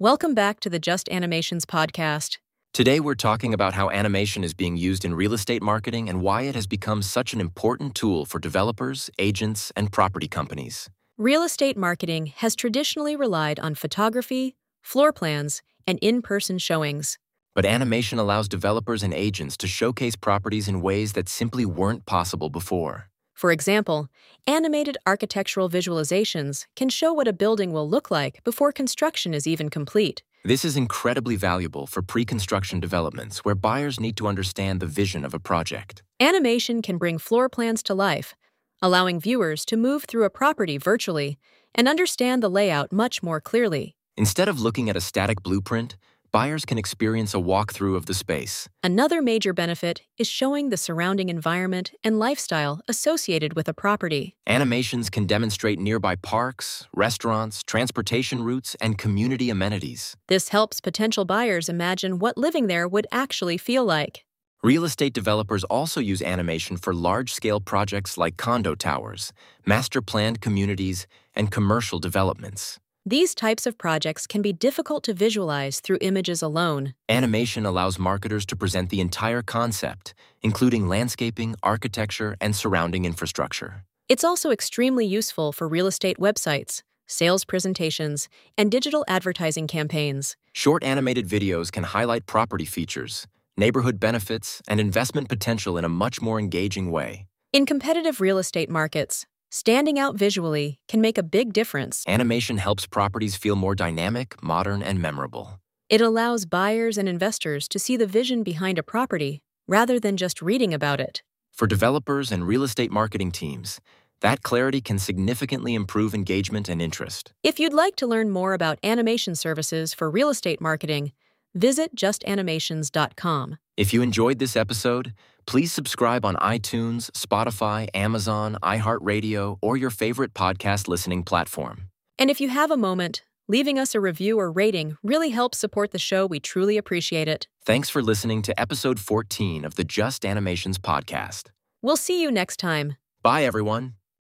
Welcome back to the Just Animations podcast. Today, we're talking about how animation is being used in real estate marketing and why it has become such an important tool for developers, agents, and property companies. Real estate marketing has traditionally relied on photography, floor plans, and in-person showings. But animation allows developers and agents to showcase properties in ways that simply weren't possible before. For example, animated architectural visualizations can show what a building will look like before construction is even complete. This is incredibly valuable for pre-construction developments where buyers need to understand the vision of a project. Animation can bring floor plans to life, allowing viewers to move through a property virtually and understand the layout much more clearly. Instead of looking at a static blueprint, buyers can experience a walkthrough of the space. Another major benefit is showing the surrounding environment and lifestyle associated with a property. Animations can demonstrate nearby parks, restaurants, transportation routes, and community amenities. This helps potential buyers imagine what living there would actually feel like. Real estate developers also use animation for large-scale projects like condo towers, master-planned communities, and commercial developments. These types of projects can be difficult to visualize through images alone. Animation allows marketers to present the entire concept, including landscaping, architecture, and surrounding infrastructure. It's also extremely useful for real estate websites, sales presentations, and digital advertising campaigns. Short animated videos can highlight property features, neighborhood benefits, and investment potential in a much more engaging way. In competitive real estate markets, standing out visually can make a big difference. Animation helps properties feel more dynamic, modern, and memorable. It allows buyers and investors to see the vision behind a property rather than just reading about it. For developers and real estate marketing teams, that clarity can significantly improve engagement and interest. If you'd like to learn more about animation services for real estate marketing, visit justanimations.com. If you enjoyed this episode, please subscribe on iTunes, Spotify, Amazon, iHeartRadio, or your favorite podcast listening platform. And if you have a moment, leaving us a review or rating really helps support the show. We truly appreciate it. Thanks for listening to episode 14 of the Just Animations podcast. We'll see you next time. Bye, everyone.